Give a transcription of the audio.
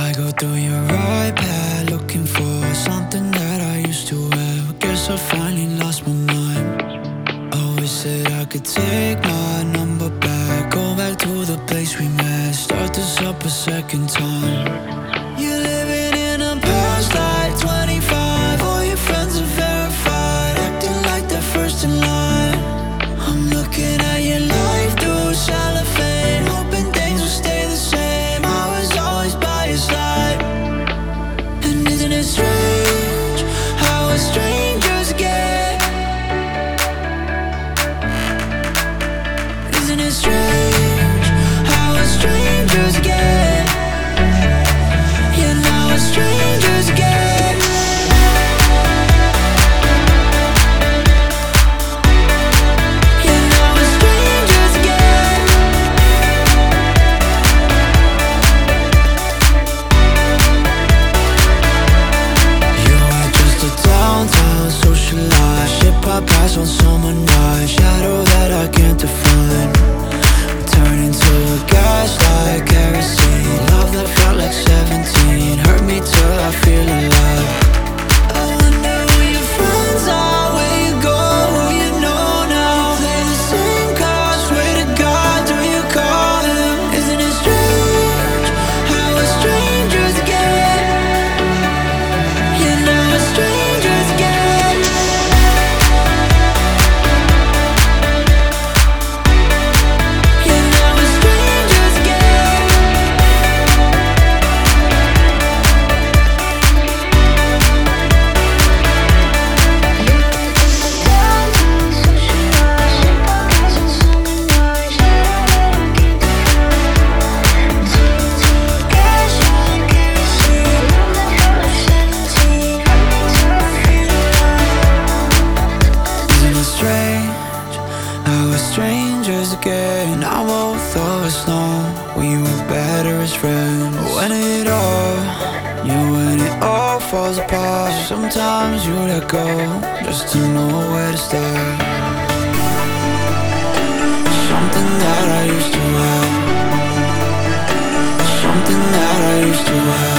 I go through your iPad looking for something that I used to have. Guess I finally lost my mind. Always said I could take my number back, go back to the place we met, start this up a second time. You're living in a past like 25. All your friends are verified, acting like they're first in line. I'm looking at your life through cellophane, hoping things will stay the same. I was always by your side. And isn't it strange how we're strangers again? Isn't it strange how we're strangers again? Yeah, now we're strangers again. Yeah, now we're strangers again. You are just a downtown socialite, shit pop pass on summer night, shadow that I can't define. Turn into a gaslight, kerosene, love that felt like 17, hurt me till I feel alive. I wonder who your friends are, where you go, who you know now. Play the same cards, swear to God, do you call him? Isn't it strange how we're strangers again? Yeah, now we're strangers again. Yeah, now we're strangers again. Isn't it strange how we're strangers again? Now both of us know we were better as friends. When it all falls apart, sometimes you let go just to know where to start. Something that I used to have, something that I used to have.